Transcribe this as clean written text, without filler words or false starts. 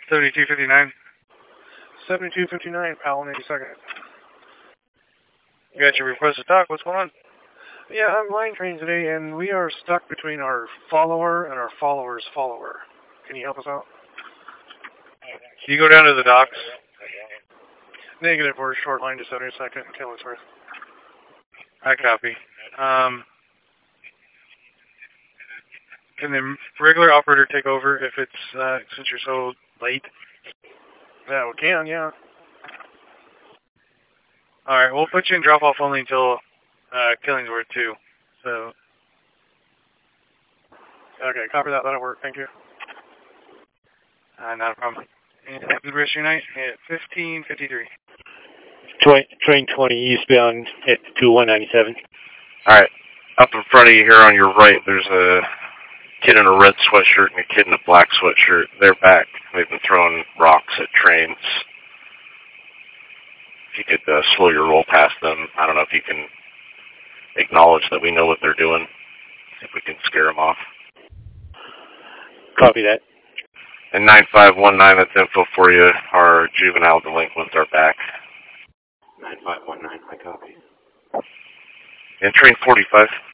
7259. 7259, Powell, 82nd. You got your request to talk. What's going on? Yeah, I'm line train today, and we are stuck between our follower and our follower's follower. Can you help us out? Can you go down to the docks? Negative, we're short line to 72nd, Killingsworth. I copy. Can the regular operator take over if it's, since you're so late? Yeah, we can, yeah. Alright, we'll put you in drop-off only until, Killingsworth, too. So. Okay, copy that. That'll work. Thank you. Not a problem. And have a good rest of your night at 1553. Train 20 eastbound at 2197. Alright, up in front of you here on your right, there's a kid in a red sweatshirt and a kid in a black sweatshirt. They're back. They've been throwing rocks at trains. If you could slow your roll past them. I don't know if you can acknowledge that we know what they're doing. See if we can scare them off. Copy that. And 9519, that's info for you. Our juvenile delinquents are back. 9519, I copy. And train 45.